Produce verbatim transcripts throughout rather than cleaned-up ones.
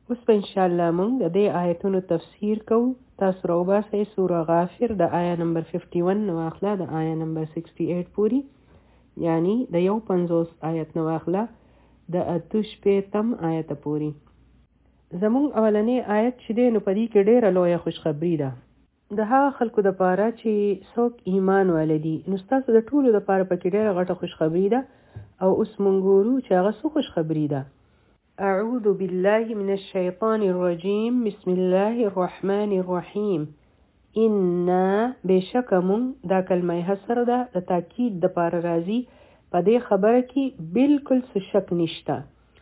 اوس په انشاءالله موږ د دې آیتونو تفسیر کوو. تاسو راوباسئ سوره غافر د آیه نمبر اکیاسی نه واخله د آیه نمبر اکسیټ پورې، یعنی د یو پنځوس آیت نه واخله د اته شپېتم آیت پورې. زموږ اولنی آیت چې دی نو په دې کې ډېره لویه خوشخبري ده د هغه خلکو دپاره چې څوک ایمان والدي. نو ستاسو د ټولو دپاره پکې ډېره غټه خوشخبري ده، او اوس موږ ګورو چې هغه څه خوشخبري ده. اعوذ بالله من الشیطان الرجیم، بسم الله الرحمن الرحیم. انا بشکمون دا کلمه حصر ده د تاکید د پاره راځي په دې خبره کې بالکل څه شک نشته.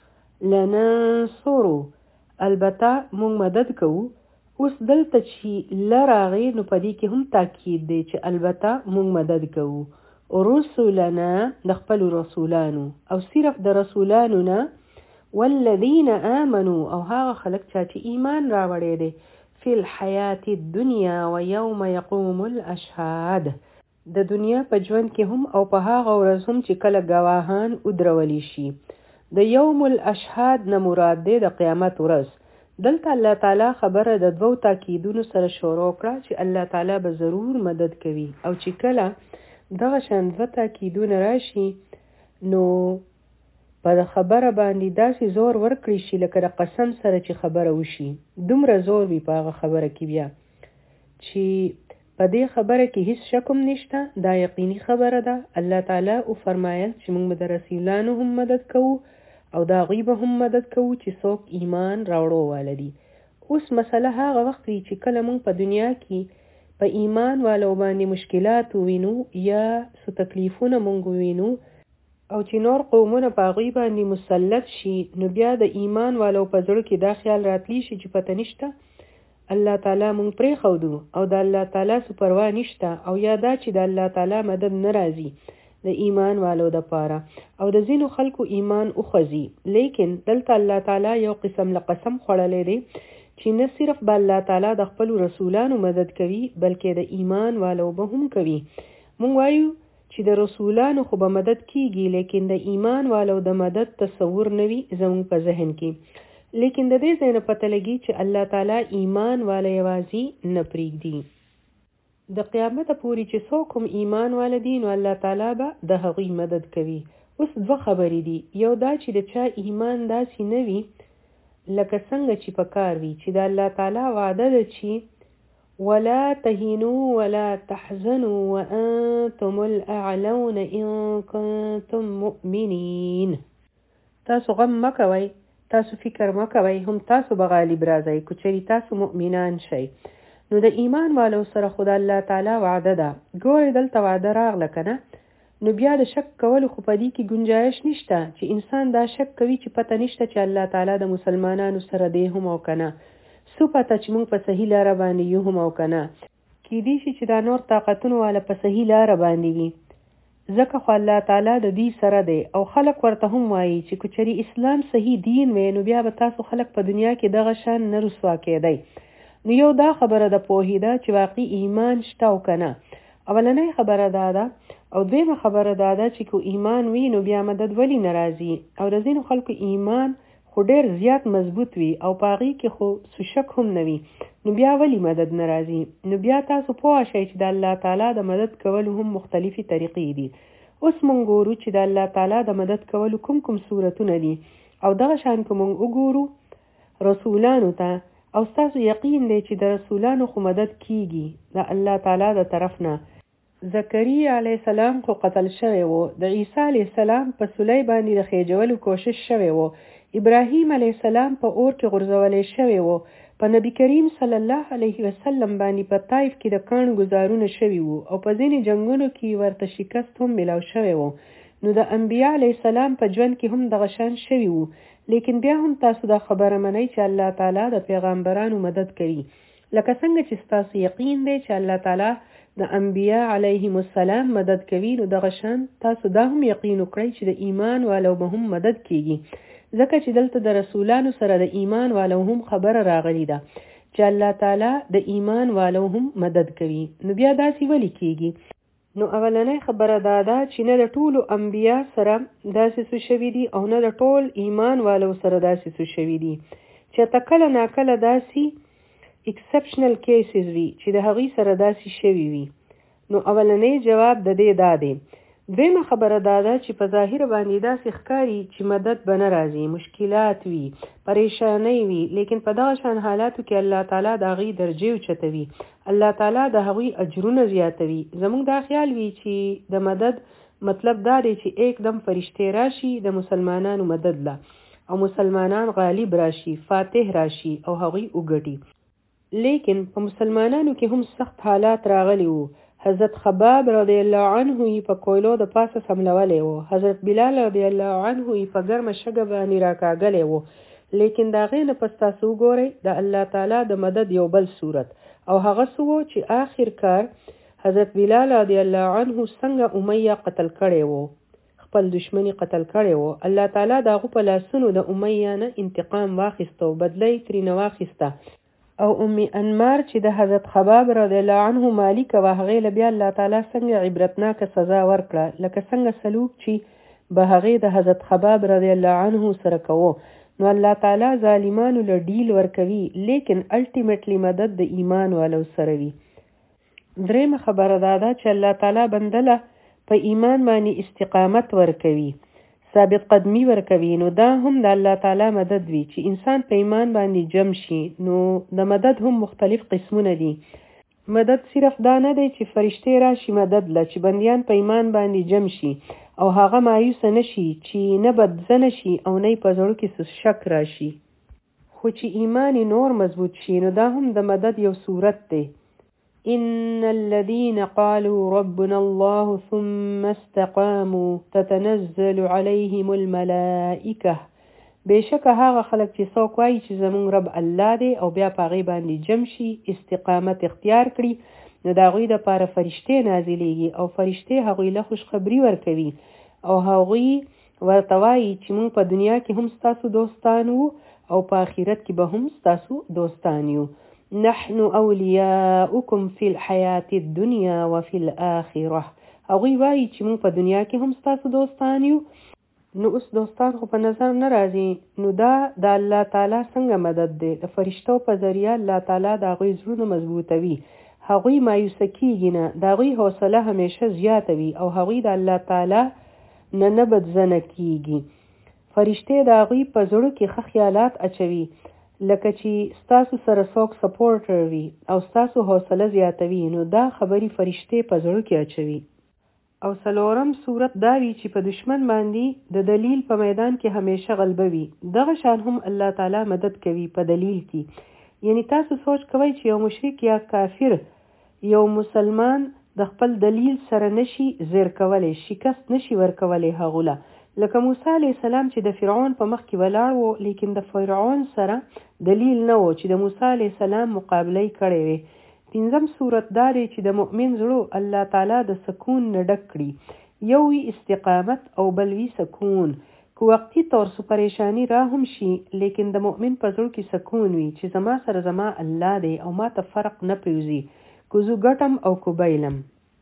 لننصرو البته مونږ مدد کوو. اوس دلته چې لراغې نو په دې کې هم تاکید دی چې البته مونږ مدد کوو. رسولنا د خپل رسولانو، او صرف د رسولانو نه، والذین آمنوا او هغه خلک چې ایمان راوړی دی، فی الحیات الدنیا و یوم یقوم الاشهاد، د دنیا په ژوند کې هم او په هغه ورځ هم چې کله ګواهان ودرولی شي. د یوم الاشهاد نه مراد دی د قیامت ورځ. دلته الله تعالی خبره د دوو تاکیدونو سره شروع کړه چې الله تعالی به ضرور مدد کوي، او چې کله دغه شان دوه تاکیدونه راشي نو په خبره باندې داسې زور ورکړي شي لکه د قسم سره چې خبره وشي. دومره زور وي په هغه خبره کې بیا چې په دې خبره کې هیڅ شک هم نشته، دا یقیني خبره ده. الله تعالی او فرمایل چې موږ به د رسولانو هم مدد کوو او د هغوی به هم مدد کوو چې څوک ایمان راوړو والدي. اوس مسله هغه وخت وي چې کله موږ په دنیا کې په ایمان والو باندې مشکلات ووینو یا څه تکلیفونه موږ ووینو او چې نور قومونه په هغوی باندې مسلط شي، نو بیا د ایمان والو په زړه کې دا خیال راتلی شي چې پته نشته الله تعالی مونږ پرېښودو او د الله تعالی څه پروا نشته، او یا دا چې د الله تعالی مدد نه راځي د ایمان والو دپاره او د ځینو خلکو ایمان وخوځي. لیکن دلته الله تعالی یو قسم له قسم خوړلی دی چې نه صرف به الله تعالی د خپلو رسولانو مدد کوي بلکې د ایمان والو به هم کوي. مونږ وایو چې د رسولانو خو به مدد کیږي، لیکن د ایمان والو د مدد تصور نوي زموږ په ذهن کې. لیکن د دې ځای نه پته لګي چې الله تعالی ایمان والا یوازې نه پرېږدي. د قیامت پورې چې څوک هم ایمان والا دي نو الله تعالی به د هغوی مدد کوي. اوس دوه خبرې دي، یو دا چې د چا ایمان داسې نه وي لکه څنګه چې په کار وي چې د الله تعالی وعده ده چې ولا تهنوا ولا تحزنوا وانتم الاعلون ان كنتم مؤمنين. تاسو غم مکوئ، تاسو فکر مکوئ، هم تاسو به غالب راځئ که چېرې تاسو مؤمنان شئ. نو د ایمان والو سره خو د الله تعالی وعده ده. ګورئ دلته وعده راغله که نه، نو بیا د شک کولو خو په دې کې ګنجایش نشته چې انسان دا شک کوي چې پته نشته چې الله تعالی د مسلمانانو سره دی هم او که نه، څو پته چې موږ په صحیح لاره باندې یو هم او که نه. کیدای شي چې دا نور طاقتونه والا په صحیح لاره باندې وي، ځکه خو الله تعالی د دوی سره دی او خلک ورته هم وایي چې که چېرې اسلام صحیح دین وی نو بیا به تاسو خلک په دنیا کې دغه شان نه رسوا کېدی. نو یو دا خبره د پوهېده چې واقعي ایمان شته او که نه. اولنۍ خبره دا ده، او دویمه خبره دا ده چې که ایمان وي نو بیا مدد ولې نه راځي. او د ځینو خلکو ایمان خو ډېر زیات مضبوط وي او په هغې کې خو څه شک هم نه وي، نو بیا ولې مدد نه راځي. نو بیا تاسو پوه شئ چې د الله تعالی د مدد کولو هم مختلفې طریقې دي. اوس مونږ ګورو چې د الله تعالی د مدد کولو کوم کوم صورتونه دي، او دغه شان که مونږ وګورو رسولانو ته، او ستاسو یقین دی چې د رسولانو خو مدد کیږي د الله تعالی د طرف نه. زکریا علیه السلام خو قتل شوی و، د عیسی علیه السلام په سولی باندې د خېجولو کوشش شوی و، ابراهیم علیه السلام په اور کې غورځولی شوی و، په نبی کریم صلی الله علیه وسلم باندې په طایف کې د کاڼو ګزارونه شوي وو، او په ځینې جنګونو کې ورته شکست هم ملاو شوی و. نو د انبیا علیه السلام په ژوند کې هم دغه شان شوي وو. لیکن بیا هم تاسو دا خبره منئ چې الله تعالی د پیغمبرانو مدد کوي، لکه څنګه چې ستاسو یقین دی چې الله تعالی د انبیا علیهم السلام مدد کوي، نو دغه شان تاسو دا هم یقین وکړئ چې د ایمان والو به هم مدد کیږي. ځکه چې دلته د رسولانو سره د ایمان والو هم خبره راغلی ده چې الله تعالی د ایمان والو هم مدد کوي. نو بیا داسې ولې کیږي؟ نو اولنۍ خبره دا ده چې نه د ټولو انبیا سره داسې څه شوي دي او نه د ټول ایمان والو سره داسې څه شوي دي چې ته کله ناکله داسې exceptional cases وي چې د هغوی سره داسې شوي وي. نو اولنی جواب د دې دا دی. دویمه خبره دا ده چې په ظاهر باندې داسې ښکاري چې مدد به نه راځي، مشکلات وي، پریشانۍ وي، لیکن په دغه شان حالاتو کې الله تعالی د هغوی درجې اوچتوي، الله تعالی د هغوی اجرونه زیاتوي. زموږ دا خیال وي چې د مدد مطلب دا دی چې ایکدم فرشتې راشي د مسلمانانو مدد له او مسلمانان غالب راشي، فاتح راشي او هغوی وګټي. لیکن په مسلمانانو کې هم سخت حالات راغلي وو. حضرت خباب رضی الله عنه یې په کویلو د پاسه سملولی وو. حضرت بلال رضی الله عنه یې په ګرمه شګه باندې راکاږلی وو. لیکن د هغې نه پس تاسو وګورئ د الله تعالی د مدد یو بل صورت او هغه څه وو چې آخر کار حضرت بلال رضی الله عنه څنګه امیه قتل کړی وو، خپل دشمنی قتل کړی وو. الله تعالی د هغو په لاسونو د امیه نه انتقام واخیسته او بدله یې ترېنه واخیسته. او ام انمار چې د حضرت خباب رضی الله عنه مالک وه، هغې له بیا الله تعالی څنګه عبرتناکه سزا ورکړه، لکه څنګه سلوک چې به هغې د حضرت خباب رضی الله عنه سره کوو. نو الله تعالی ظالمانو له ډیل ورکوي، لیکن الټیمیټلی مدد د ایمان والو سره وي. درېیمه خبره دا ده چې الله تعالی بنده له په ایمان باندې استقامت ورکوي، ثابت قدمی ورکوي. نو دا هم د الله تعالی مدد وي چې انسان په ایمان باندې جمع شي. نو د مدد هم مختلف قسمونه دي. مدد صرف دا نه دی چې فرشتې راشي مدد له، چې بندیان په ایمان باندې جمع شي او هغه مایوسه نشي چې نه بدزنه شي او نه په زړه کې شک راشي، خو چې ایمان نور مضبوط شي. نو دا هم د مدد یو صورت دی. إن الذين قالوا ربنا الله ثم استقاموا تتنزل عليهم الملائكة. بشک هغه خلک چې څوک وایي چې زمونږ رب الله دی او بیا په هغې باندې جمع شي، استقامت اختیار کړي، نو د هغوی دپاره فرشتې نازلیږي او فرشتې هغوی له خوشخبري ورکوي او هغوی ورته وایي چې موږ په دنیا کې هم ستاسو دوستان وو او په آخرت کې به هم ستاسو دوستان یو. نحن اولیاؤکم فی الحیات الدنیا وفی الاخره. هغوی وایي چې موږ په دنیا کې هم ستاسو دوستان یو. نو اوس دوستان خو په نظر نه راځي. نو دا د الله تعالی څنګه مدد دی؟ د فرشتو په ذریعه الله تعالی د هغوی زړونه مضبوطوي، هغوی مایوسه کیږي نه، د هغوی حوصله همیشه زیاته وي او هغوی د الله تعالی نه نه بدزنه کیږي. فرشتې د هغوی په زړه کې ښه خیالات اچوي، لکه چې ستاسو سره څوک سپورټر وي او ستاسو حوصله زیاتوي. نو دا خبرې فرشتې په زړه کې اچوي. او څلورم صورت دا وي چې په دشمن باندې د دلیل په میدان کې همیشه غلبه وي. دغه شان هم الله تعالی مدد کوي په دلیل کې. یعنی تاسو سوچ کوئ چې یو مشرک یا کافر یو مسلمان د خپل دلیل سره نشي زیر کولی، شکست نشي ورکولی هغو له. لکه موسی علیه السلام چې د فرعون په مخ کې ولاړ وو، لیکن د فرعون سره دلیل نه و چې د موسی علیه السلام مقابله یې کړې وي. پنځم صورت دا دی چې د مؤمن زړه الله تعالی د سکون نه ډک کړي. یو وي استقامت او بل وي سکون. که وقتي طور سو پریشانی را هم شي، لیکن د مؤمن په زړه کې سکون وي چې زما سره زما الله دی او ما ته فرق نه پریوزي، که زه ګټم او که بیلم.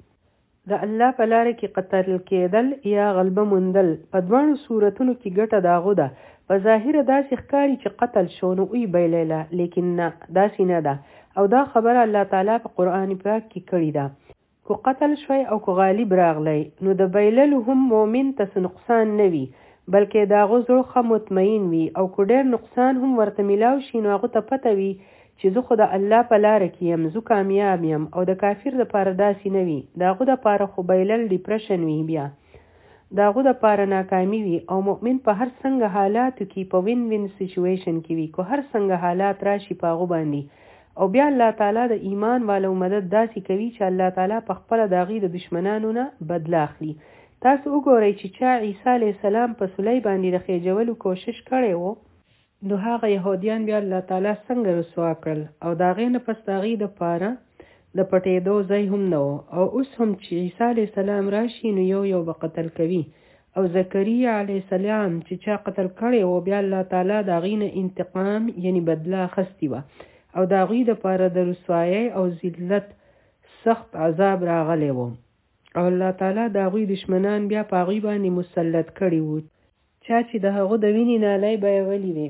د الله په لاره کې قتل کېدل یا غلبه موندل، په دواړو صورتونو کې ګټه د هغو ده. په ظاهره داسې ښکاري چې قتل شو نو وی بیلیله، لیکن نه، داسې نه ده. او دا خبره الله تعالی په قرآن پاک کې کړې ده. که قتل شوی او که غالب راغلی، نو د بیللو هم مؤمن ته نقصان نه وي، بلکې د هغو زړه ښه مطمئن وي. او که ډېر نقصان هم ورته میلاو شي، نو هغو ته پته وي چې زه خو د الله په لاره کې یم، زه کامیاب یم. او د کافر دپاره داسې نه وي، د هغو دپاره خو بیلل ډیپریشن وي، بیا د هغو دپاره ناکامي وي. او مؤمن په هر څنګه حالاتو کې په وین وین سیچویشن کې وي، که هر څنګه حالات راشي په هغو باندې. او بیا الله تعالی د ایمان والو مدد داسې کوي چې الله تعالی په خپله د هغوی د دشمنانو نه بدله اخلي. تاسو وګورئ چې چا عیسی علیه السلام په سولی باندې د خېجولو کوشش کړی و، نو هغه یهودیان بیا الله تعالی څنګه رسوا کړل، او د هغې نه پس د هغوی دپاره د پټېدو ځای هم نه و. او اوس هم چې عیسی علیه السلام راشي نو یو یو به قتل کوي. او زکریا علیه السلام چې چا قتل کړی و، بیا الله تعالی د هغوی نه انتقام یعنی بدله اخیستې وه، او د هغوی دپاره د رسوایۍ او ذلت سخت عذاب راغلی و. او الله تعالی د هغوی دشمنان بیا په هغوی باندې مسلط کړي وو، چا چې د هغو د وینې نالۍ بهولی وې.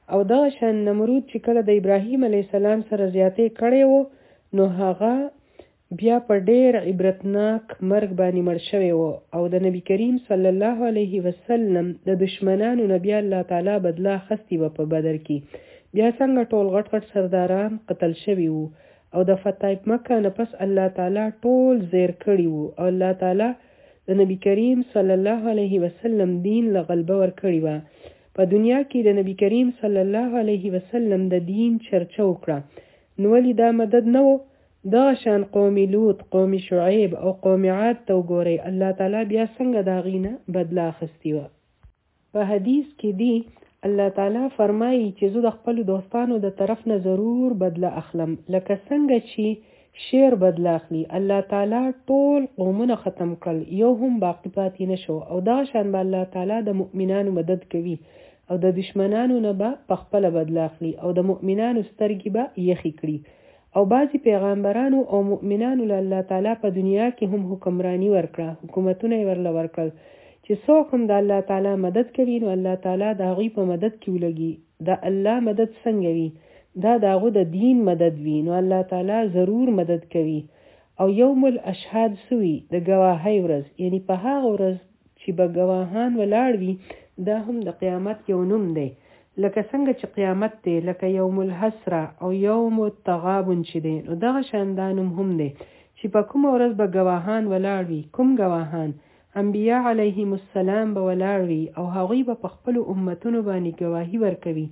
او دغه شان نمرود چې کله د ابراهیم علیه السلام سره زیاتې کړی وو نو هغه بیا په ډېر عبرتناک مرګ باندې مړ شوی وو او د نبی کریم صلی الله علیه وسلم د دشمنانو نه بیا الله تعالی بدله اخیستې وه په بدر کې. بیا څنګه ټول غټ غټ سرداران قتل شوي وو او د فتح مکه نه پس الله تعالی ټول زیر کړي وو او الله تعالی د نبی کریم صلی الله علیه وسلم دین له غلبه ورکړې وه. په دنیا کې د نبی کریم صلی الله علیه وسلم د دین چرچه وکړه نو ولې دا مدد نه و؟ دغه شان قوم لوط، قوم شعیب او قوم عاد ته وګورئ الله تعالی بیا څنګه د هغې نه بدله اخیستې وه. په حدیث کې دی الله تعالی فرمایي چې زه د خپلو دوستانو د طرف نه ضرور بدله اخلم لکه څنګه چې شیر بدله اخلي. الله تعالی ټول قومونه ختم کړل یو هم باقي پاتې نه شو او دغه شان به الله تعالی د مؤمنانو مدد کوي او د دشمنانو نه به په خپله بدله اخلي او د مؤمنانو سترګې به یخې کړي. او بعضی پیغمبرانو او مؤمنانو له الله تعالی په دنیا کې هم حکمرانی ورکړه، حکومتونه یې ورله ورکړل چې څوک هم د الله تعالی مدد کوي نو الله تعالی د هغوی په مدد کې ولګي. د الله مدد څنګه وي؟ دا د هغو د دین مدد وي نو الله تعالی ضرور مدد کوي. او یوم الاشهاد سوي د گواهی ورځ، یعنی په هغه ورځ چې به گواهان ولاړ وي دا هم د قیامت یو نوم دی لکه څنګه چې قیامت دی لکه یوم الحسره او یوم التغابن چې دی نو دغه شان دا نوم هم دی چې په کومه ورځ به گواهان ولاړ وي. کوم گواهان؟ انبیا علیهم السلام به ولاړ وي او هغوی به په خپلو امتونو باندې گواهی ورکوي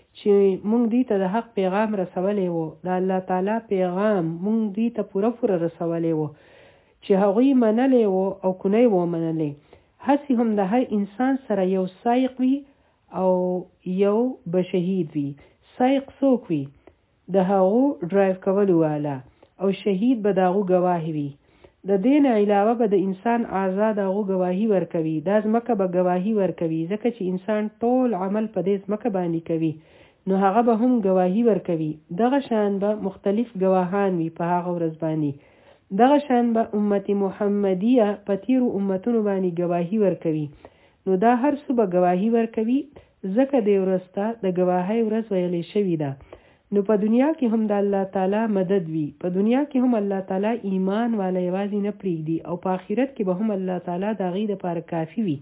چې موږ دوی ته د حق پیغام رسولی وو، د الله تعالی پیغام موږ دوی ته پوره پوره رسولی وو چې هغوی منلی وو او کنی وو منلی. هسې هم د هر انسان سره یو سایق وي او یو به شهید وي. سایق څوک وي؟ د هغو ډرایو کولو والا او شهید به د هغو ګواهي وي. د دې نه علاوه به د انسان آزاد هغو ګواهي ورکوي. دا ځمکه به ګواهي ورکوي ځکه چې انسان ټول عمل په دې ځمکه باندې کوي نو هغه به هم ګواهي ورکوي. دغه شان به مختلف ګواهان وي په هغه ورځ باندې. دغه شان به امت محمدیه په تیرو امتونو باندې ګواهي ورکوي. نو دا هر څه به ګواهي ورکوي ځکه دې ورځ ته د ګواهۍ ورځ ویلې شوې ده. نو په دنیا کې هم د الله تعالی مدد وي. په دنیا کې هم الله تعالی ایمان والا یوازې نه پرېږدي او په آخرت کې به هم الله تعالی د هغې دپاره کافي وي.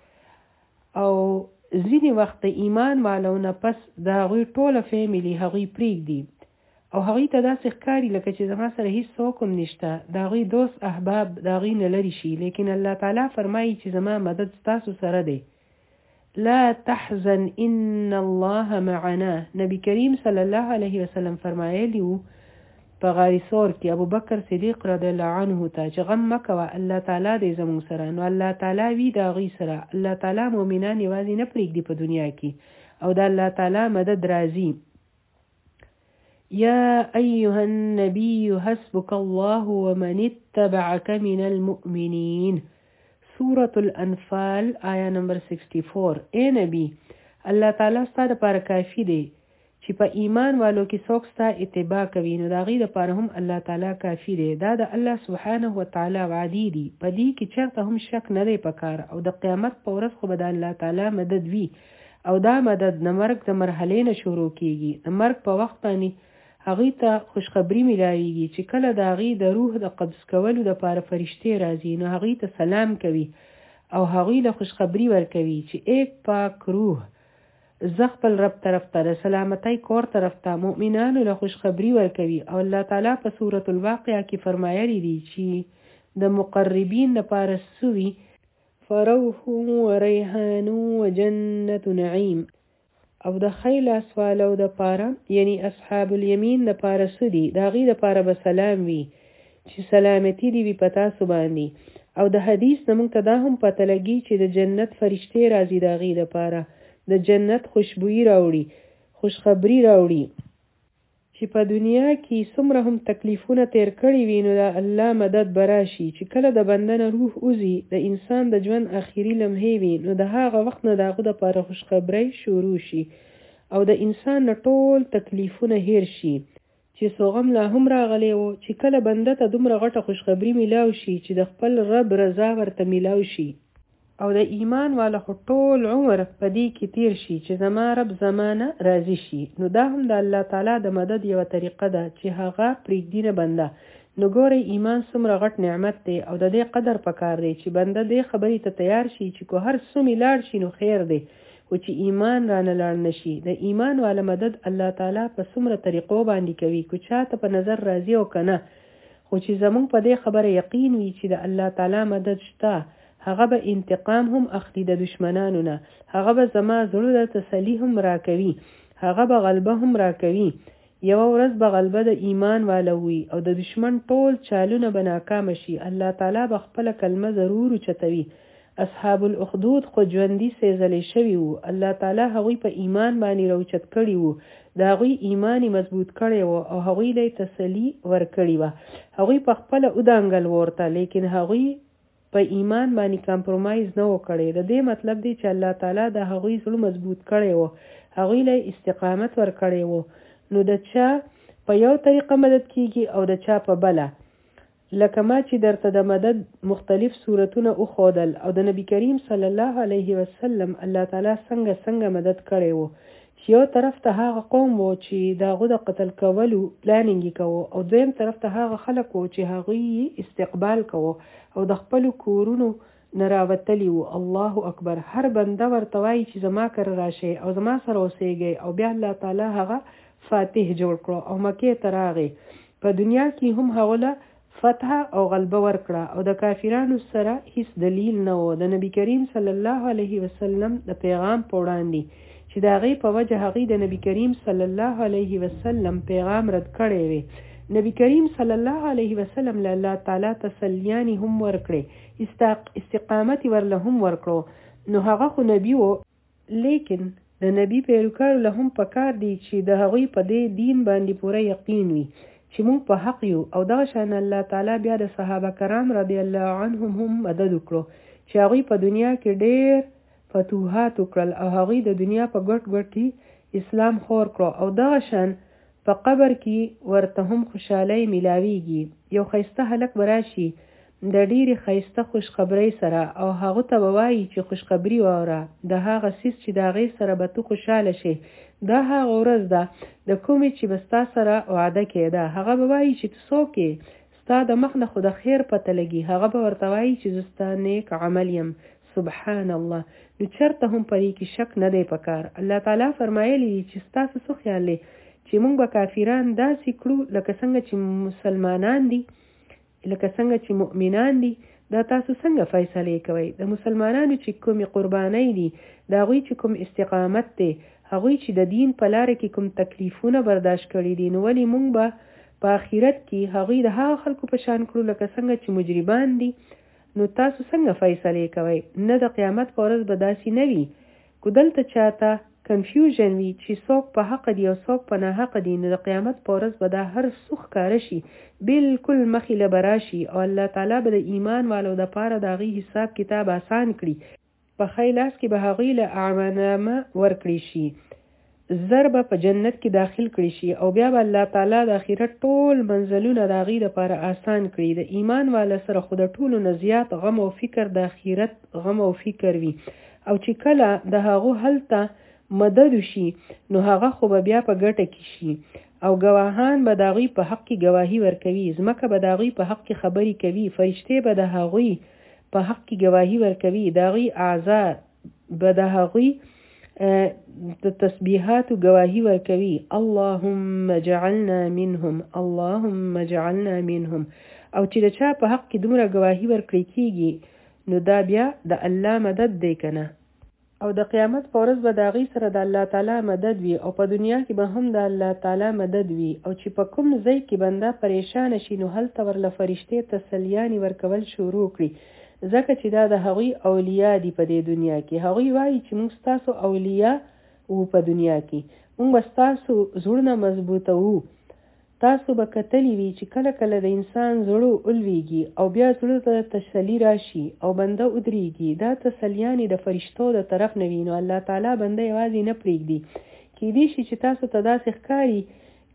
او ځینې وخت د ایمان والو نه پس د هغوی ټوله فیملي هغوی پرېږدي او هغوی ته داسې ښکاري لکه چې زما سره هېڅ څوک هم نشته، د هغوی دوست احباب د هغوی نه لرې شي. لیکن الله تعالی فرمایي چې زما مدد ستاسو سره دی. لا تحزن ان الله معنا. نبی کریم صلی الله علیه وسلم فرمایلی وو په غار ثور کې ابو بکر صدیق رضی الله عنه ته چې غم مه کوه الله تعالی دی زموږ سره. نو الله تعالی وي د هغوی سره. الله تعالی مؤمنان یوازې نه پرېږدي په دنیا کې او د الله تعالی مدد راځي. یا ایها النبی حسبک الله ومن اتبعک من المؤمنین. سورة الانفال آیا نمبر سکسٹی فور. اے نبی الله تعالی ستا دپاره کافي دی چې په ایمان والو کې څوک ستا اتباع کوي نو د هغې دپاره هم الله تعالی کافي دی. دا د الله سبحانه وتعالی وعدې دي، په دې کې چېرته هم شک نه دی پکار. او د قیامت په ورځ خو به د الله تعالی مدد وي او دا مدد د مرګ د مرحلې نه شروع کیږي. د مرګ په وخت باندې هغوی ته خوشخبري میلاویږي چې کله د هغوی د روح د قبض کولو دپاره فرشتې راځي نو هغوی ته سلام کوي او هغوی له خوشخبري ورکوي چې ایک پاک روح زه خپل رب طرف ته د سلامتۍ کور طرف ته مؤمنانو له خوشخبري ورکوي. او الله تعالی په سورة الواقعه کې فرمایلی دی چې د مقربین دپاره سوي فروح وریحان وجنت نعیم. او د خیل اسوالو دپاره یعنی اصحاب الیمین دپاره څه دي؟ د هغې دپاره به سلام وي چې سلامتي دې وي په تاسو باندې. او د حدیث نه موږ ته دا هم پته لګي چې د جنت فرشتې راځي د هغې دپاره د جنت خوشبويي راوړي، خوشخبري راوړي چې په دنیا کې څومره هم تکلیفونه تیر کړي وي نو د الله مدد به راشي. چې کله د بنده نه روح وځي د انسان د ژوند اخري لمحې وي نو د هغه وخت نه د هغه دپاره خوشخبرۍ شروع شي او د انسان نه ټول تکلیفونه هیر شي چې سوغم لا هم راغلی و. چې کله بنده ته دومره غټه خوشخبري میلاو شي چې د خپل رب رضا ورته میلاو شي او د ایمان والا خو ټول عمر په دې کې تیر شي چې زما رب زمانه راضي شي. نو دا هم د الله تعالی د مدد یوه طریقه ده چې هغه پرېږدي نه بنده. نو ګورئ ایمان څومره غټ نعمت دی او د دې قدر پکار دی چې بنده دې خبرې ته تیار شي چې کو هر څومره لاړ شي نو خیر دی، او چې ایمان رانه لاړ نشي. د ایمان والا مدد الله تعالی په څومره طریقو باندې کوي، کو چاته په نظر راځي او کنه، خو چې زمونږ په دې خبره یقین وي چې د الله تعالی مدد شته، هغه به انتقام هم اخلي د دشمنانو نه، هغه به زما زړه د تسلی هم راکوي، هغه به غلبه هم راکوي. یوه ورځ به غلبه د ایمان والا وي او د دشمن ټول چالونه به ناکامه شي. الله تعالی به خپله کلمه ضرور اوچتوي. اصحاب الاخدود خو ژوندي سېزلی شوي وو، الله تعالی هغوی په ایمان باندې راوچت کړي وو، د هغوی ایمان مضبوط کړی وو او هغوی له تسلی ورکړې وه. هغوی په خپله ودانګل ورته، لیکن هغوی په ایمان باندې کمپرومایز نه و کړی. د دې مطلب دی چې الله تعالی د هغوی زړه مضبوط کړی وو، هغوی له استقامت ورکړی وو. نو د چا په یو طریقه مدد کیږي او د چا په بله. لکه ما چې درته د مدد مختلف صورتونه وښودل او د نبی کریم صلی الله علیه وسلم الله تعالی څنګه څنګه مدد کړی وو، چې یو طرف ته هغه قوم وو چې د هغو د قتل کولو پلانینګ یې کوو، او دویم طرف ته هغه خلک وو چې هغوی استقبال کوو او د خپلو کورونو نه راوتلي وو. الله اکبر. هر بنده ورته وایي چې زما کره راشئ او زما سره اوسیږئ، او بیا الله تعالی هغه فاتح جوړ کړو او مکې ته راغی. په دنیا کې هم هغو له فتح او غلبه ورکړه او د کافرانو سره هیڅ دلیل نه و د نبی کریم صلی الله علیه وسلم د پیغام په وړاندې، چې د هغې په وجه هغې د نبی کریم صلی الله علیه وسلم پیغام رد کړی وی. نبی کریم صلی الله علیه وسلم له الله تعالی تسلیانې هم ورکړې، استقامت ورله هم ورکړو. نو هغه خو نبی و، لیکن د نبی پیروکارو له هم پکار دی چې د هغوی په دې دین باندې پوره یقین وي چې موږ په حق یو. او دغه شان الله تعالی بیا د صحابه کرام رضی الله عنهم هم مدد وکړو چې هغوی په دنیا کې ډېر فتوحات وکړل او هغوی د دنیا په ګټ ګټي اسلام خور کړو. او دغه شان په قبر کې ورته هم خوشحالۍ میلاویږي. یو ښایسته هلک به راشي د ډېرې ښایسته خوشخبرۍ سره او هغه ته به وایي چې خوشخبري واوره، د هغه څیز چې د هغې سره به ته خوشحاله شې، دا هغه ورځ ده د کومې چې به ستا سره وعده کېده. هغه به وایي چې ته څوک یې، ستا د مخ نه خو د خیر پته لګي. هغه به ورته وایي چې زه ستا نیک عمل یم. سبحان الله. نو چېرته هم په دې کې شک نه دی پکار. الله تعالی فرمایلی دي چې ستاسو څه خیال دی چې موږ به کافران داسې کړو لکه څنګه چې مسلمانان دي، لکه څنګه چې مؤمنان دي. دا تاسو څنګه فیصله کوئ؟ د مسلمانانو چې کومې قربانۍ دي، د هغوی چې کوم استقامت دی، هغوی چې د دین په لاره کې کوم تکلیفونه برداشت کړي دي، نو ولې موږ به په آخرت کې هغوی د هغه خلکو په شان کړو لکه څنګه چې مجرمان دي؟ نو تاسو څنګه فیصله کوئ؟ نه د قیامت په ورځ به داسې نه وي. کو دلته چاته کنفیوژن وي چې څوک په حق دی او څوک په ناحق دی، نو د قیامت په ورځ به دا هر څه ښکاره شي، بالکل مخې له به راشي، او الله تعالی به د ایمان والو دپاره د هغوی حساب کتاب آسان کړي. په ښی لاس کې به هغوی له اعمالنامه ورکړي شي، زر به په جنت کې داخل کړي شي، او بیا به الله تعالی د آخرت ټول منزلونه د هغوی دپاره آسان کړي. د ایمان والا سره خو د ټولو نه زیات غم او فکر د آخرت غم او فکر وي، او چې کله د هغو هلته مدد شي نو هغه خو به بیا په ګټه کې شي، او ګواهان به د هغوی په حق کې ګواهي ورکوي، ځمکه به د هغوی په حق کې خبرې کوي، فرشتې به د هغوی په حق کې ګواهي ورکوي، د هغوی اعضا به د هغوی د تسبیحاتو ګواهي ورکوي. اللهم اجعلنا منهم، اللهم اجعلنا منهم. او چې د چا په حق کې دومره ګواهي ورکړی کېږي نو دا بیا د الله مدد دی که نه؟ او د قیامت په ورځ به د هغوی سره د الله تعالی مدد وي، او په دنیا کې به هم د الله تعالی مدد وي. او چې په کوم ځای کې بنده پریشانه شي نو هلته ورله فرشتې تسلیانې ورکول شروع کړي، ځکه چې دا د هغوی اولیا دي په دې دنیا کې. هغوی وایي چې موږ ستاسو اولیا وو په دنیا کې، موږ به ستاسو زړونه مضبوطه وو. تاسو به کتلی وي چې کله کله د انسان زړه ولویږي او بیا زړه ته تسلي راشي او بنده ودرېږي، دا تسلیانې د فرشتو د طرف نه وي. نو الله تعالی بنده یوازې نه پرېږدي. کیدای شي چې تاسو ته داسې ښکاري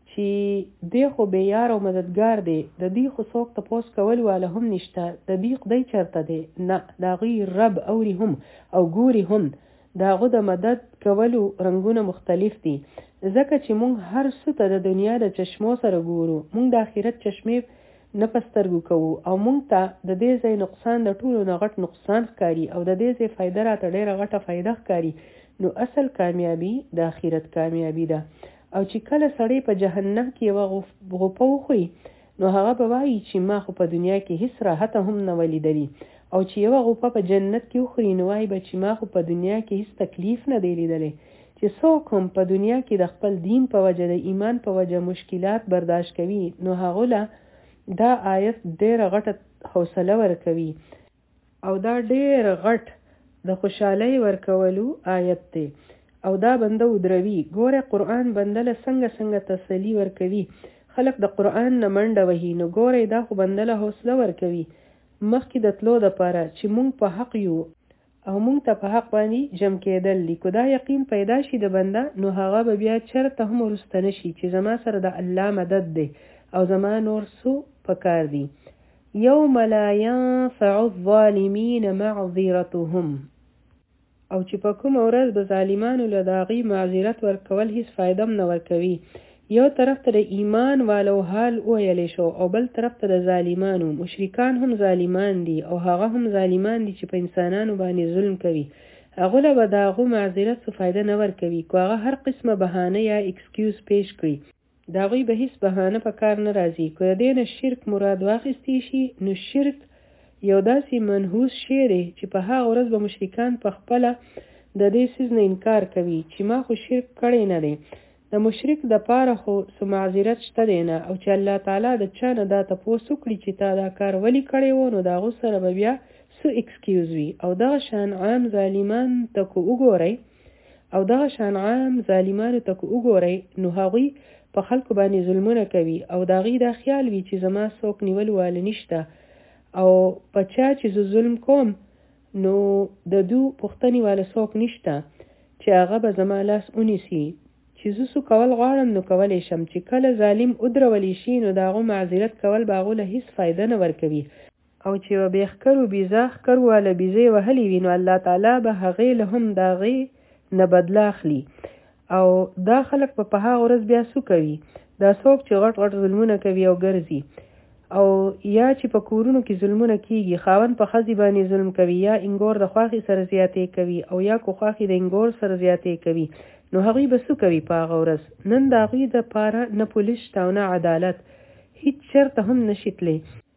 چې دی خو بې یار او مددګار دی، د دې خو څوک تپوس کول واله هم نشته، د دې خدای چرته دی؟ نه، د هغوی رب اوري هم او ګوري هم. د هغه د مدد کولو رنګونه مختلف دي، ځکه چې مونږ هر څه ته د دنیا د چشمو سره ګورو. مونږ د آخرت چشمې نه په سترګو کوو او مونږ ته د دې ځای نقصان د ټولو نه غټ نقصان ښکاري او د دې ځای فایده راته ډېره غټه فایده ښکاري. نو اصل کامیابي د آخرت کامیابي ده. او چې کله سړی په جهنم کې یوه غوپه وخوري نو هغه به وایي چې ما خو په دنیا کې هیڅ راحت هم نه ولیدلی، او چې یوه غوپه په جنت کې وخوري نو وایي به چې ما خو په دنیا کې هیڅ تکلیف نه دی لیدلی. چې څوک هم په دنیا کې د خپل دین په وجه د ایمان په وجه مشکلات برداشت کوي نو هغه له دا آیت ډېره غټه حوصله ورکوي او دا ډېر غټ د خوشحالۍ ورکولو آیت دی او دا بنده ودروي. ګوره قرآن بنده له څنګه څنګه تسلي ورکوي. خلک د قرآن نه منډه وهي، نو ګوره دا خو بنده له حوصله ورکوي مخکې د تلو دپاره چې مونږ په حق یو او مونږ ته په حق باندې جمع کېدل دي. که دا یقین پیدا شي د بنده نو هغه به بیا چرته هم وروسته نه شي چې زما سره د الله مدد دی او زما نور څو پکار دي. یوم لا ینفع الظالمین معذرتهم، او چې په کومه ورځ به ظالمانو له د هغوی معذرت ورکول هیڅ فایده هم نه ورکوي. یو طرف ته د ایمان والو حال وویلی شو او بل طرف ته د ظالمانو. مشرکان هم ظالمان دي او هغه هم ظالمان دي چې په انسانانو باندې ظلم کوي. هغه له به د هغو معذرت څه فایده نه ورکوي. که هغه هر قسمه بهانه یا اکسکیوز پیش کړي د هغوی به هیڅ بهانه په کار نه راځي. که د دې نه شرک مراد واخیستی شي نو شرک یو داسې منحوس شی دی چې په هغه ورځ به مشرکان په خپله د دې څیز نه انکار کوي چې ما خو شرک کړی نه دی. د مشرک د پاره خو څه معذرت شته دی نه، او چې الله تعالی د چا نه دا تپوس وکړي چې تا دا کار ولې کړی و نو د هغو سره به بیا څه اکسکیوز وي. او دغه شان عام ظالمان ته که وګورئ او دغه شان عام ظالمانو ته که وګورئ نو هغوی په خلکو باندې ظلمونه کوي او د هغوی دا خیال وي چې زما څوک نیول واله نشته او په چا چې زه ظلم کوم نو د دو پوښتنې واله څوک نشته چې هغه به زما لاس ونیسي. چې زه څه کول غواړم نو کولی شم. چې کله ظالم ودرولی شي نو د هغو معذرت کول به هغو له هیڅ فایده نه ورکوي. او چې یوه بېښکرو بیزه ښکر واله بیزې وهلې وي نو الله تعالی به هغې له هم د هغې نه بدله اخلي. او دا خلک به په هغه ورځ بیا څه کوي؟ دا څوک چې غټ غټ ظلمونه کوي او ګرځي، او یا چې په کورونو کې ظلمونه کیږي، خاوند په ښځې باندې ظلم کوي، یا انګور د خواښې سره زیاتې کوي او یا کو خواښې د انګور سره زیاتې کوي، نو هغوی به څه کوي په هغه ورځ؟ نن د هغوی دپاره نه پولیس شته او نه عدالت، هیڅ چېرته هم نشي تللی.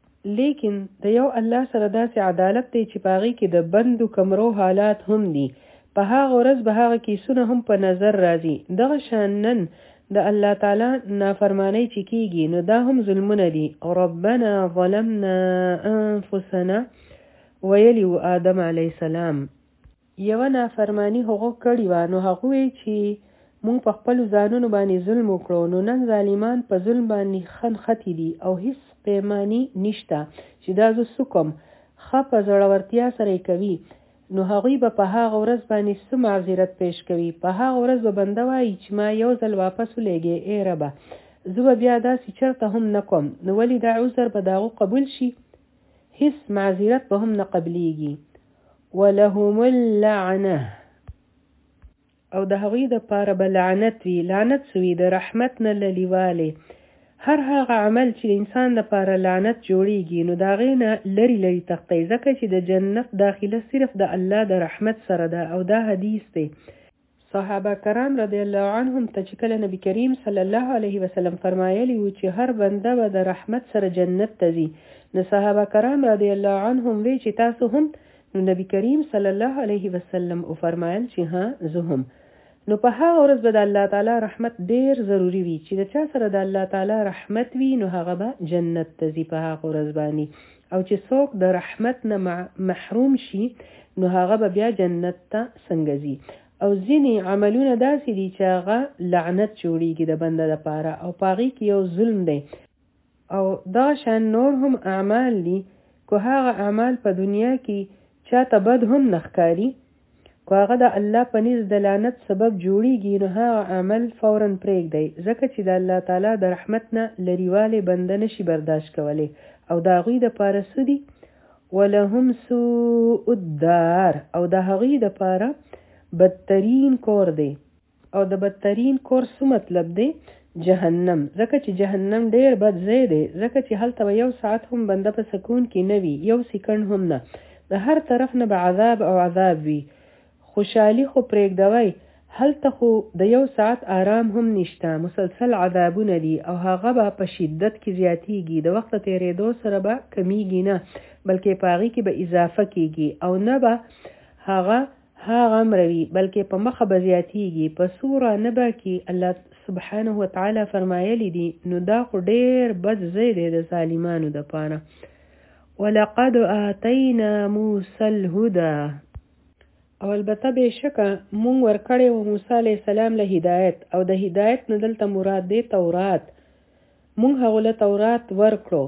لیکن د یو الله سره داسې عدالت دی چې په هغې کې د بندو کمرو حالات هم دي. په هغه ورځ به هغه کیسونه هم په نظر راځي. دغه شان نن د الله تعالی نافرمانی چې کیږي نو دا هم ظلمونه دي. ربنا ظلمنا انفسنا ویلی و آدم علیه السلام یوه نافرمانی هغو کړي وه، نو هغوی چې مونږ په خپلو ځانونو باندې ظلم وکړو، نو نن ظالمان په ظلم باندې خن خطي دي او هیڅ پیمانی نشته چې دا زه څه کوم. ښه په زړورتیا سره یې کوي نو هغوی به په هغه ورځ باندې څه معذرت پیش کوي. په هغه ورځ به بنده وایي چې ما یو ځل واپس ولېږې ای ربه، زه به بیا داسې چېرته هم نه کوم. نو ولې دا عذر به د هغو قبول شي؟ هیڅ معذرت به هم نه قبلیږي. ولهم اللعنه، او د هغوی دپاره به لعنت وي. لعنت څه وي؟ د رحمت نه لرېوالی. هر هغه عمل چې د انسان لپاره لعنت جوړیږي نو د هغې نه لرې لرې تښتی، ځکه چې د جنت داخله صرف د الله د رحمت سره ده. او دا حدیث دی. صحابه کرام رضی الله عنهم ته چې کله نبی کریم صلی الله علیه وسلم فرمایلی و چې هر بنده به د رحمت سره جنت ته ځي، نو صحابه کرام رضی الله عنهم وی چې تاسو هم؟ نو نبی کریم صلی الله علیه وسلم وفرمایل چې ها زه هم. نو په هغه ورځ به د الله تعالی رحمت ډیر ضروری وي. چې د چا سره د الله تعالی رحمت وي نو هغه به جنت ته ځي په هغه ورځ باندې، او چې څوک د رحمت نه محروم شي نو هغه به بیا جنت ته څنګه ځي. او ځینې عملونه داسې دي چې هغه لعنت جوړیږي د بنده دپاره او په هغې کې یو ظلم دی. او دا شان نور هم اعمال دي. که هغه اعمال په دنیا کې چاته بد هم نه ښکاري، که هغه د الله په نزد د لعنت سبب جوړیږي نو هغه عمل فورا پرېږدئ، ځکه چې د الله تعالی د رحمت نه لرېوالی بنده نشي برداشت کولی. او د هغوی دپاره څه دي؟ ولهم سوء الدار، او د هغوی دپاره بدترین کور دی. او د بدترین کور څه مطلب دی؟ جهنم. ځکه چې جهنم ډیر بد ځای دی، ځکه چې هلته به یو ساعت هم بنده په سکون کې نه وي، یو سکند هم نه. د هر طرف نه به عذاب او عذاب وي. خوشحالي خو پرېږدوئ، هلته خو د یو ساعت آرام هم نشته، مسلسل عذابونه دي، او هغه به په شدت کې زیاتیږي، د وخت تېرېدو سره به کمیږي نه، بلکې په هغې کې به اضافه کیږي، او نه به هغه هغه مروي، بلکې په مخه به زیاتیږي. په سوره نبا کې الله سبحانه وتعالی فرمایلی دي، نو دا خو ډېر بد ځای دی د ظالمانو دپاره. ولقد آتینا موسی الهدى، او البته بېشکه مونږ ورکړی و موسی علیه السلام له هدایت، او د هدایت نه دلته مراد دی تورات. مونږ هغو له تورات ورکړو،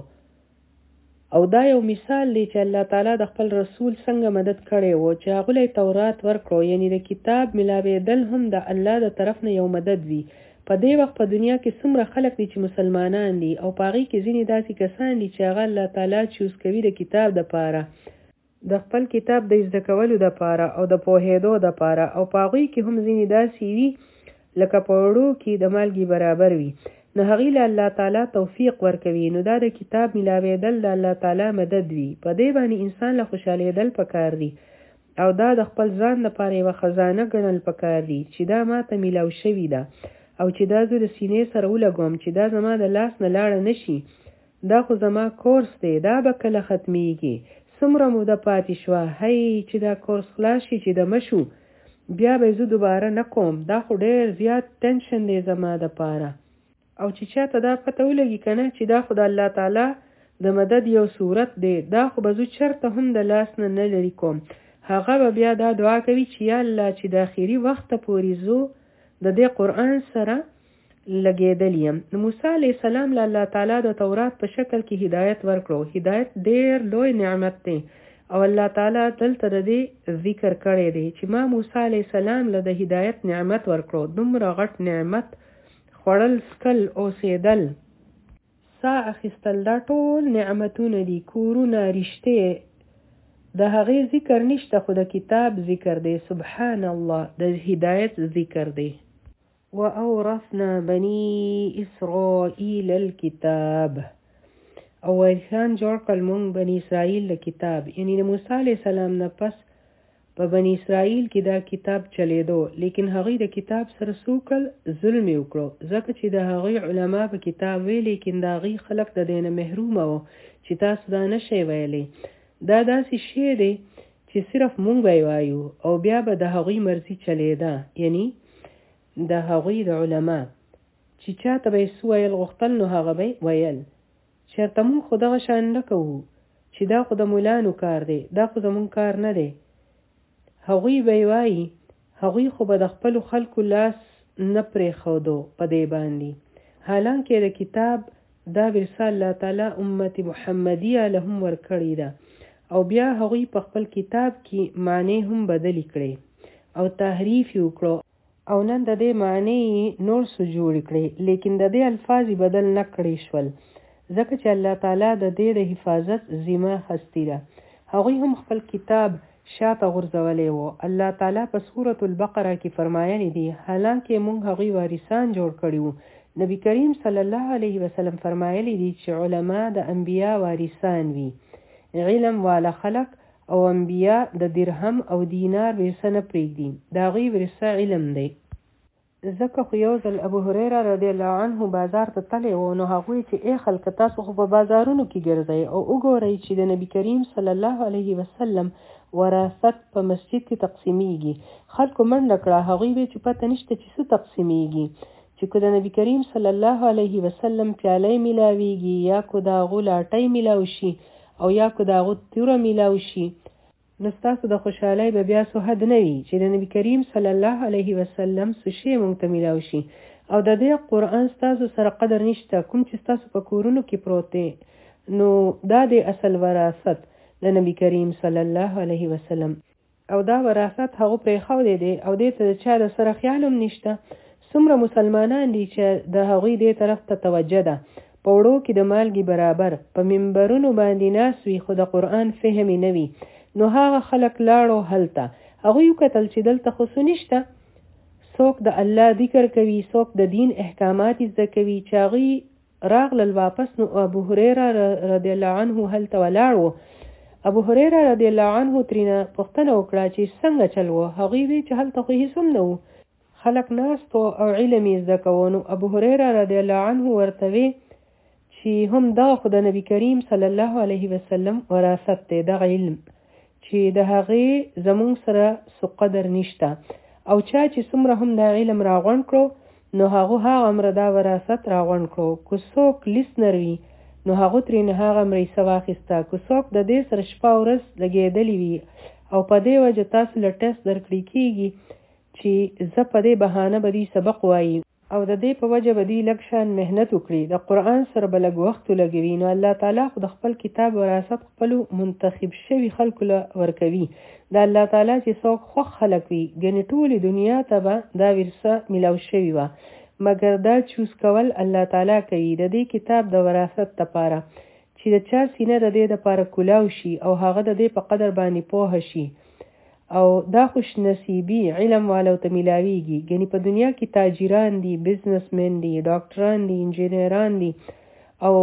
او دا یو مثال دی چې الله تعالی د خپل رسول څنګه مدد کړی و چې هغو له تورات ورکړو، یعنی د کتاب ملاوېدل هم د الله د طرف نه یو مدد وي. په دې وخت په دنیا کې څومره خلک دي چې مسلمانان دي، او په هغې کې ځینې داسې کسان دي چې هغه الله تعالی چوز کوي د کتاب دپاره، د خپل کتاب د زده کولو دپاره او د پوهېدو دپاره، او په هغوی کې هم ځینې داسې وي لکه په وړو کې د مالګې برابر وي. نو هغې له الله تعالی توفیق ورکوي. نو دا د کتاب ملاوېدل د الله تعالی مدد وي. په دې باندې انسان له خوشحالېدل پکار دي، او دا د خپل ځان لپاره یوه خزانه ګڼل پکار دي چې دا ماته میلاو شوې ده، او چې دا زه د سینې سره ولګوم چې دا زما د لاس نه لاړه نشي. دا خو زما کورس دی، دا به کله ختمیږي، څومره موده پاتې شوه، هی چې دا کورس خلاص شي چې د مشو بیا به زه دوباره نه کوم. دا خو ډېر زیات ټینشن دی زما دپاره. او چې چاته دا پته ولګي که نه چې دا خو د الله تعالی د مدد یو صورت دی، دا خو به زه چرته هم د لاس نه نه لرې کوم، هغه به بیا دا دعا کوي چې یا الله چې د آخري وخته پورې زه د دې قرآن سره لګېدل یم. نو موسی علیه السلام له الله تعالی د تورات په شکل کې هدایت ورکړو. هدایت ډېر لوی نعمت دی، او الله تعالی دلته د دې ذکر کړی دی چې ما موسی علیه السلام له د هدایت نعمت ورکړو. دومره غټ نعمت خوړل، سکل، اوسېدل، سا اخیستل، دا ټول نعمتونه دي، کورونه، رشتې، د هغې ذکر نشته، خو د کتاب ذکر دی. سبحان الله، د هدایت ذکر دی. وأورثنا بني إسرائيل الكتاب، او وارثان جوړ کړل مونږ بني اسرائیل له کتاب، یعنی د موسی علیه السلام نه پس په بني اسرائیل کې دا کتاب چلیدو، لیکن هغوی د کتاب سره څه وکړل؟ ظلم یې وکړو، ځکه چې د هغوی علما په کتاب وی، لیکن د هغوی خلک د دې نه محرومه وو چې تاسو دا نشئ ویلی. دا داسې شی دی چې صرف مونږ به یې وایو، او بیا به د هغوی مرضي چلیده، یعنی د هغوی د علما چې چاته به یې څه ویل غوښتل نو هغه به ویل. چېرته مونږ خو دغه شان نه کوو چې دا خو د ملانو کار دی، دا خو زمونږ کار نه دی. هغوی به یې وایي، هغوی خو به د خپلو خلکو لاس نه پرېښودو په دې باندې، حالانکې د کتاب دا ورثه الله تعالی امت محمدیه له هم ورکړې ده، او بیا هغوی په خپل کتاب کې معنی هم بدلې کړې او تحریف یې وکړو، او نن د دې معنی نور څه جوړې کړې، لیکن د دې الفاظ بدل نه کړې شول، ځکه چې الله تعالی د دې د حفاظت ذمه اخیستې ده. هغوی هم خپل کتاب شاته غورځولی و. الله تعالی په سورة البقره کې فرمایلی دي، حالانکې مونږ هغوی وارثان جوړ کړي وو. نبی کریم صلی الله علیه وسلم فرمایلی دي چې علما د انبیا وارثان وي، علم والا خلق او انبیا د درهم او دینار ورثه نه پرېږدي، د هغوی ورثه علم دی. ځکه خو یو ځل ابو هریره رضی الله عنه بازار ته تللی و، نو هغوی چې ای خلکه تاسو خو په بازارونو کې ګرځئ او وګورئ چې د نبی کریم صلی الله علیه وسلم وراثت په مسجد کې تقسیمیږي. خلکو منډه کړه، هغوی وی چې پته نشته چې څه تقسیمیږي، چې که د نبی کریم صلی الله علیه وسلم پیالی میلاویږي، یا که د هغو لاټۍ میلاو شي، او یا که د هغو توره میلاو شي، نو ستاسو د خوشحالۍ به بیا څه حد نه وي چې د نبی کریم صلی الله علیه وسلم څه شی مونږ ته میلاو شي. او د دې قرآن ستاسو سره قدر نشته، کوم چې ستاسو په کورونو کې پروت دی، نو دا د اصل وراثت د نبی کریم صلی الله علیه وسلم. او دا وراثت هغه پرېښودی دی او دې ته د چا د سره خیال هم نشته. څومره مسلمانان دي چې د هغوی دې طرف ته توجه ده، په وړو کې د مالګې برابر په منبرونو باندې ناست وي خو د قرآن فهم یې نه وي. نو هغه خلک لاړو هلته، هغوی وکتل چې دلته خو څه نشته، څوک د الله ذکر کوي، څوک د دین احکامات زده کوي. چې هغوی راغلل واپس، نو ابو هريره رضی الله عنه هلته ولاړ و. ابو هريره رضی الله عنه ترینه پوښتنه وکړه چې څنګه چل و. هغوی وی چې هلته خو هیڅ هم نه و، خلک ناست او علم یې زده کوو. نو ابو هريره رضی الله عنه ورته وی چې هم دا خو د نبی کریم صلی الله علیه وسلم وراثت دی، دغه علم چې د هغې زمونږ سره څه قدر نشته. او چا چې څومره هم دا علم راغونډ کړو نو هغه هغه امر دا وراثت راغونډ کړو. که څوک لیسنر وي نو هغه ترېنه هغه مریسه واخیسته. که څوک د دې سره شپه ورځ لګېدلی وي او په دې وجه تاسو له ټیسټ درکړی کېږي چې زه په دې بهانه به دې سبق وایي او د دې په وجه به دې لږ شان محنت وکړي، د قرآن سره به لږ وخت ولګوي، نو الله تعالی خو د خپل کتاب وراثت خپلو منتخب شوي خلکو له ورکوي. د الله تعالی چې څوک خوښ خلک وي، ګنې ټولې دنیا ته به دا ورثه میلاو شوې وه، مګر دا چوز کول الله تعالی کوي د دې کتاب د وراثت دپاره چې د چا سینه د دې دپاره کولاو شي او هغه د دې په قدر باندې پوهه شي. او دا خوش نصیبی علم والو ته میلاویږي. ګنې په دنیا کې تاجران دي، بزنسمن دي، ډاکټران دي، انجینران دي، او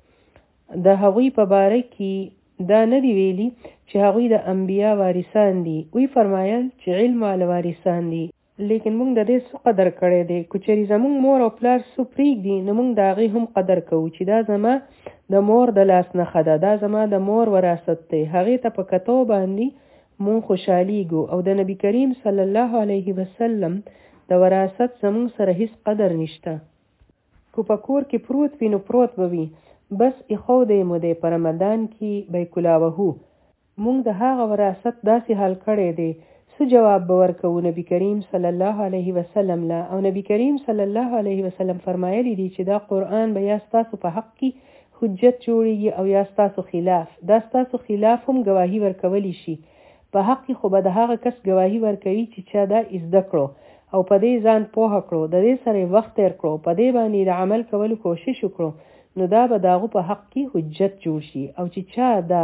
د هغوی په باره کې دا نه دی ویلي چې هغوی د انبیا وارثان دي. وی فرمایل چې علم والا وارثان دي، لیکن موږ د دې څه قدر کړی دی. که چېرې زموږ مور او پلار څه پرېږدي نو موږ د هغې هم قدر کوو چې دا زما د مور د لاس نښه ده، دا زما د مور وراثت دی. هغې ته په کتو باندې مون خوشحالیږو او د نبی کریم صلی الله علیه وسلم د وراثت زمون سره هیڅ قدر نشته. کو په کور کې پروت وي نو پروت به وي، بس ایښودی مو دی په رمضان کې به یې کلاوهو. مونږ د هغه وراثت داسې حل کړی دی، څه جواب به ورکوو نبی کریم صلی الله علیه وسلم له. او نبی کریم صلی الله علیه وسلم فرمایلی دی چې دا قرآن به یا ستاسو په حق کې حجت جوړیږي او یا ستاسو خلاف. دا ستاسو خلاف هم گواهی ورکولی شي، په حق کې خو به د هغه کس گواهی ورکوي چې چا دا زده کړو او په دې ځان پوهه کړو، د دې سره وخت تیر کړو، په دې باندې د عمل کولو کوشش وکړو، نو دا به د هغو په حق کې حجت جوړ شي. او چې چا دا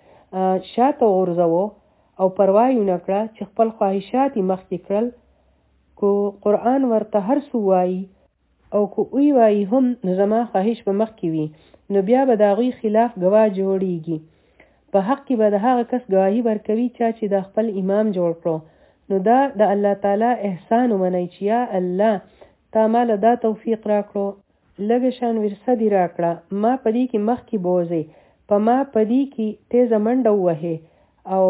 شاته غورځوو او پروا یې ونه کړه چې خپل خواهشات یې مخکې کړل، کو قرآن ورته هر څه وایي او کو وی وایي هم نو زما خواهش به مخکې وي، نو بیا به د هغوی خلاف ګواه جوړیږي. په حق کې به د هغه کس گواهی ورکوي چا چې د خپل امام جوړ کړو. نو دا د الله تعالی احسان ومنئ چې یا الله تا ماله دا توفیق را کړو، لږه شان ورثه دې را کړه، ما په دې کې مخکې بوځئ، په ما په دې کې تیزه منډه ووهئ او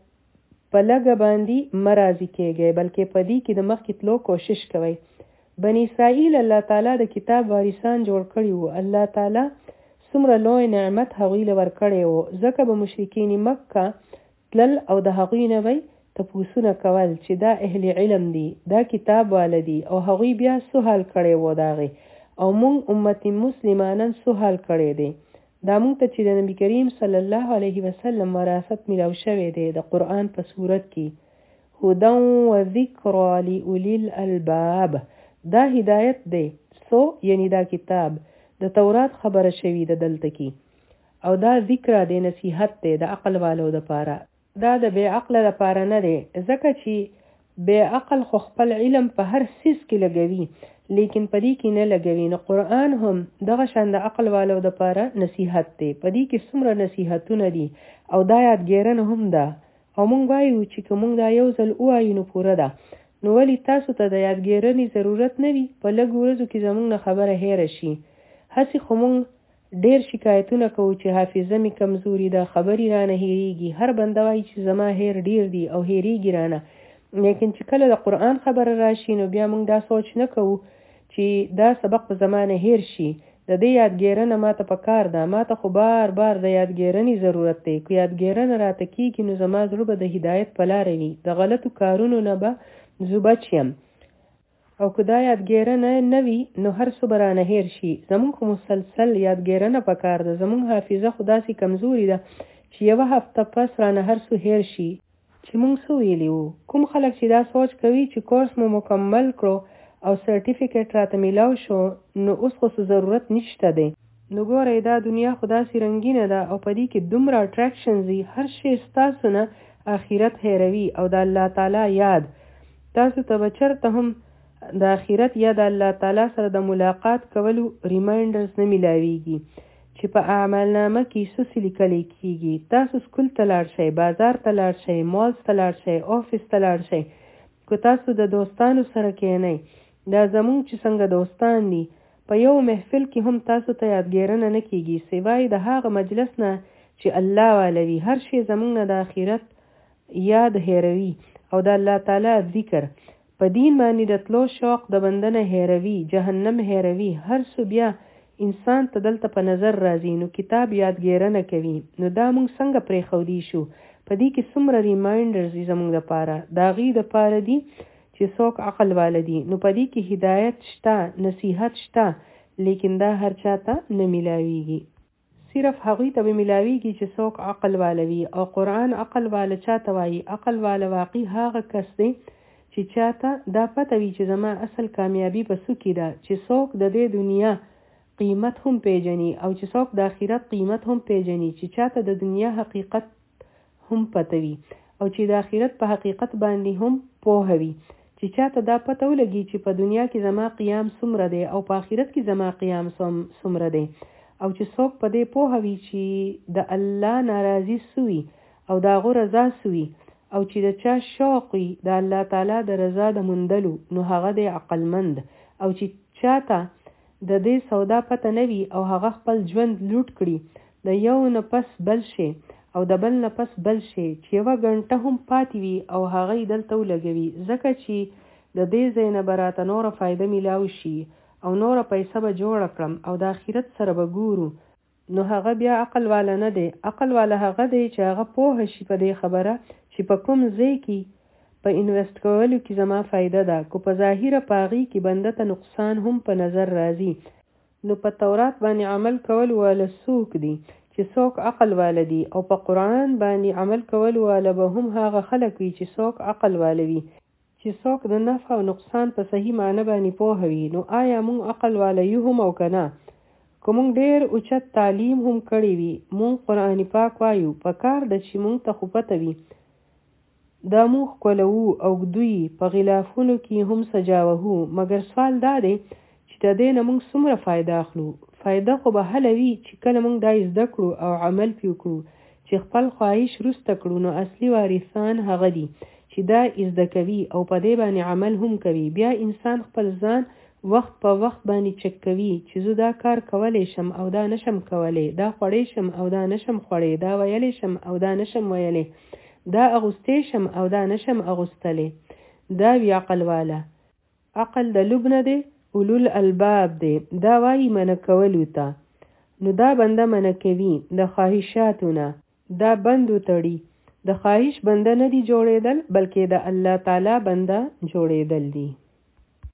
په لږه باندې مه راضي کېږئ، بلکې په دې کې د مخکې تلو کوشش کوئ. بني اسرائیل الله تعالی د کتاب وارثان جوړ کړي وو. الله تعالی څومره لوی نعمت هغوی له ورکړی و، ځکه به مشرکین مکه تلل او د هغوی نه به تپوسونه کول چې دا اهل علم دي، دا کتاب والا دي، او هغوی بیا څه حال کړی و د هغې، او موږ امت مسلمانان څه حال کړی دی. دا موږ ته چې د نبي کریم صلی الله علیه وسلم وراثت میلاو شوی دی د قرآن په صورت کې، هدی و ذکرا لأولی الالباب، دا هدایت دی. سو یعنی دا کتاب د تورات خبره شوی د دلته کې، او دا ذکر دی، نصیحت دی د عقل والو د پاره، دا د بے عقل د پاره نه دی. ځکه چې بے عقل خو خپل علم په هر سیز کې لګوي لیکن په دې کې نه لګوي. نو قرآن هم دغه شان د عقل والو د پاره نصیحت دی. په دې کې څومره نصیحتونه دي او دا یادګیرنه هم ده، او مونږ وایو چې که مونږ دا یو ځل ووایو نو پوره ده. نو ولې تاسو ته د یادګیرنې ضرورت نه وي؟ په لږ ورځو کې زمونږ نه خبره هېره شي. هسې خو مونږ ډېر شکایتونه کوو چې حافظه مې کمزوري ده، خبرې رانه هېرېږي. هر بنده وایي چې زما هېر ډېر دي او هېرېږي رانه، لیکن چې کله د قرآن خبره راشي نو بیا مونږ دا سوچ نه کوو چې دا سبق په زمانه هېر شي. د دې یادګیرنه ماته په کار ده، ماته خو بار بار د یادګیرنې ضرورت دی. که یادګیرنه راته کېږي نو زما زړه به د هدایت په لاره وي، د غلطو کارونو نه به زه بچ یم. او که دا یادګیرنه نه وي نو هر څه به رانه هېر شي. زمونږ خو مسلسل یادګیرنه په کار ده. زمونږ حافظه خو داسې کمزوري ده چې یوه هفته پس رانه هر څه هېر شي. چې موږ څه ویلي وو. کوم خلک چې دا سوچ کوي چې کورس مو مکمل کړو او سرټیفیکیټ راته میلاو شو نو اوس خو ضرورت نشته دی. نو ګورئ دا دنیا خو داسې رنګینه ده او په دې کې دومره اټریکشنز دي، هر شی ستاسو نه آخرت هیروي او د الله تعالی یاد. تاسو ته به چېرته هم د آخرت یا د الله تعالی سره د ملاقات کولو ریمایندرز نه میلاویږي چې په اعمالنامه کې څه څه لیکلی کېږي. تاسو سکول ته لاړ شئ، بازار ته لاړ شئ، مالز ته لاړ شئ، آفس ته لاړ شئ، که تاسو د دوستانو سره کښېنئ، دا زموږ چې څنګه دوستان دي په یو محفل کې هم تاسو ته یادګیرنه نه کېږي سوای د هغه مجلس نه چې الله والوي. هر شی زموږ نه د آخرت یاد هیروي او د الله تعالی ذکر. په دین باندې د تلو شوق د بنده نه هیروي، جهنم هیروي، هر څه بیا انسان ته دلته په نظر راځي. نو کتاب یادګیرنه کوي. نو دا موږ څنګه پرېښودی شو؟ په دې کې څومره ریمایندرز دي زموږ دپاره، د هغې دپاره دي چې څوک عقل والدي. نو په دې کې هدایت شته، نصیحت شته، لیکن دا هر چاته نه میلاویږي. صرف هغوی ته به میلاویږي چې څوک عقل والوي. او قرآن عقل واله چاته وایي؟ عقل واله واقعي هغه کس دی چې چاته دا پته وي چې زما اصل کامیابي په څه کې ده، چې څوک د دې دنیا قیمت هم پیژني او چې څوک د آخرت قیمت هم پیژني، چې چاته د دنیا حقیقت هم پته وي او چې د آخرت په حقیقت باندې هم پوهه وي، چې چاته دا پته ولګي چې په دنیا کې زما قیام څومره دی او په آخرت کې زما قیام څومره دی، او چې څوک په دې پوهه وي چې د الله ناراضي سوي او د هغه رضا سوي، او چې د چا شوق وي د الله تعالی د رضا د موندلو، نو هغه دی عقلمند. او چې چاته د دې سودا پته نه وي او هغه خپل ژوند لوټ کړي د یو نه پس بل شي او د بل نه پس بل شي چې یوه ګنټه هم پاتې وي او هغه یې دلته ولګوي، ځکه چې د دې ځای نه به راته نوره فایده میلاو شي او نوره پیسه به جوړه کړم او د آخرت سره به ګورو، نو هغه بیا عقل والا نه دی. عقل والا هغه دی چې هغه پوه شي په دې خبره چې په کوم ځای کې په انویسټ کولو کې زما فایده ده، که په ظاهره په هغې کې بنده ته نقصان هم په نظر راځي. نو په تورات باندې عمل کول واله څوک دي؟ چې څوک عقل واله دي. او په قرآن باندې عمل کول واله به هم هغه خلک وي چې څوک عقل واله وي، چې څوک د نفع او نقصان په صحیح معنی باندې پوه وي. نو آیا موږ عقل واله یو هم او که نه؟ که موږ ډېر اوچت تعلیم هم کړی وي، موږ قرآن پاک وایو، په کار ده چې موږ ته خو پته وي دا موږ ښکلوو او دوی په غلافونو کې هم سجاوهو. مګر سوال دا دی چې د دې نه موږ څومره فایده اخلو؟ فایده خو به هله وي چې کله موږ دا زده کړو او عمل پې وکړو، چې خپل خواهش وروسته کړو. نو اصلي وارثان هغه دي چې دا زده کوي او په دې باندې عمل هم کوي. بیا انسان خپل ځان وخت په وخت باندې چک کوي چې زه دا کار کولی شم او دا نشم کولی، دا خوړی شم او دا نشم خوړی، دا ویلی شم او دا نشم ویلی، دا اغوستی شم او دا نشم اغوستلی. دا وی عقل والا. عقل د لب نه دی، اولو الالباب دی. دا وایي منع کولو ته. نو دا بنده منع کوي د خواهشاتو نه، دا بندو تړي. د خواهش بنده نه دی جوړېدل، بلکې د الله تعالی بنده جوړېدل دي.